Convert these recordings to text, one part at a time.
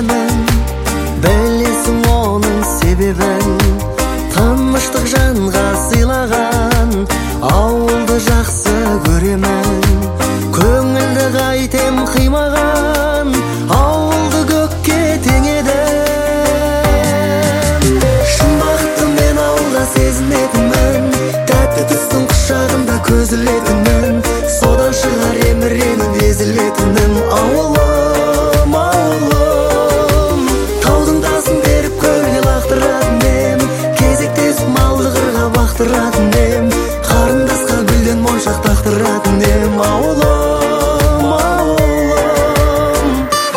көремін, білесің оның себебін. Тыныштық жанға сыйлаған ауылды жақсы көремін. Көңілді қайтем қимаған ауылды көкке теңедім. Шын бақытты мен ауылда сезінетінмін, тәтті түстің құшағында көзілетінмін. Содан шығар еміреніп езілетінім. Ауылым, ауылым, таудың тасын беріп көлге лақтыратын ем. Кезектесіп малды қырға бақтыратын ем. Қарындасқа гүлден моншақ тақтыратын ем. Ауылым, ауылым.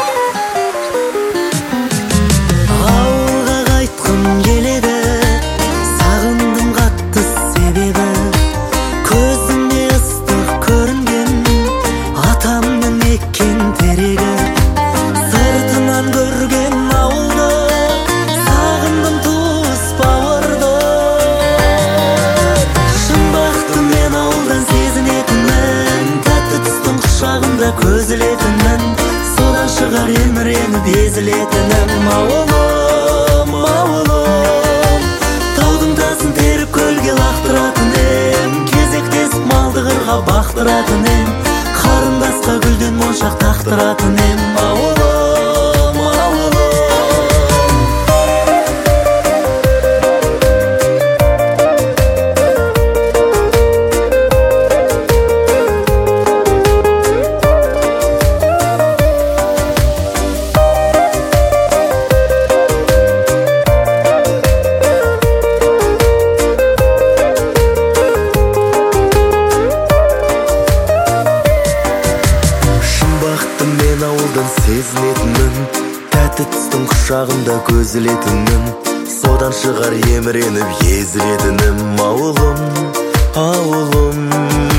Ауылға қайтқым келеді, сағындым қатты себебі. Көзіме ыстық көрінген атамның еккен терегі. Сыртынан көрген ауылды сағындым туыс бауырды. Шын бақытты мен ауылдан сезінетінмін, тәтті түстің құшағында көзілетінмін. Содан шығар еміреніп езілетінім. Ауылым, ауылым, таудың тасын теріп көлге лақтыратын ем. Кезектесіп малды қырға бақтыратын ем. Қарындасқа гүлден моншақ тақтыратын ем. Ауылым, ауылым. Мен ауылдан сезінетінмін, тәтті түстің құшағында көзілетінмін. Содан шығар еміреніп езілетінім. Ауылым, ауылым.